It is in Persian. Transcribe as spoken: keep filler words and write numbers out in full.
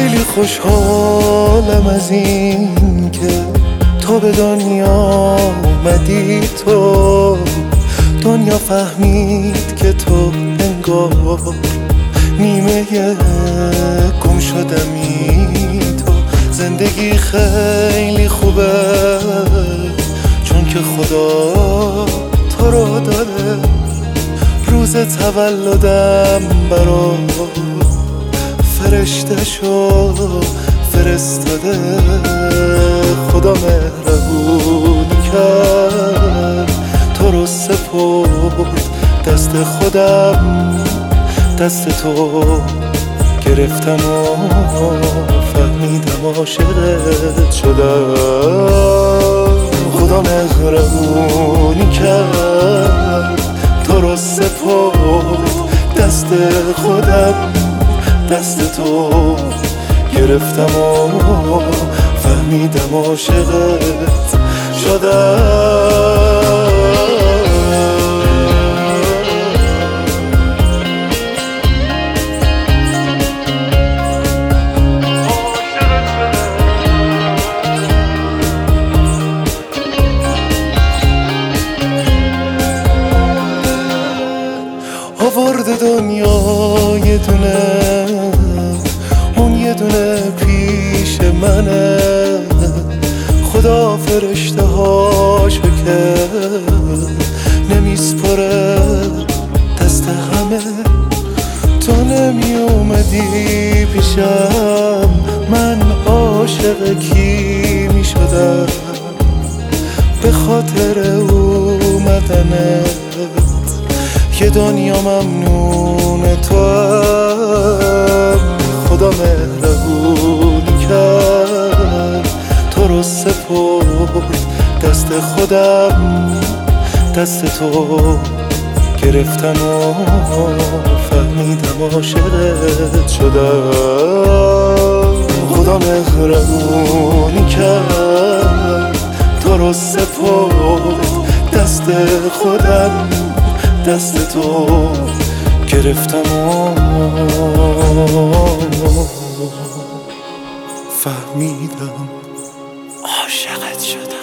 خیلی خوشحالم از این که تو به دنیا اومدی، تو دنیا فهمید که تو انگار نیمه گم شدمی. تو زندگی خیلی خوبه چون که خدا تو رو داره. روز تولدم برا فرشته شو فرستاده. خدا مهربونی کرد تو رو سپرد دست خودم، دست تو گرفتم و فهمیدم عاشقت شدم. خدا مهربونی کرد تو رو سپرد دست خودم، دست تو گرفتم و فهمیدم عاشقت شدم. آورد دنیا یه دونه، اون یه دونه پیش منه. خدا فرشته هاش بکرد نمیسپره دست همه. تو نمی اومدی پیشم من عاشق کی می شدم؟ به خاطر اومدنت که دنیا ممنون تو هم. خدا مهربونی کرد تو رو سپرد دست خودم، دست تو گرفتم و فهمیدم عاشقت شدم. خدا مهربونی کرد تو رو سپرد دست خودم، دست تو گرفتم و فهمیدم عاشقت شدم.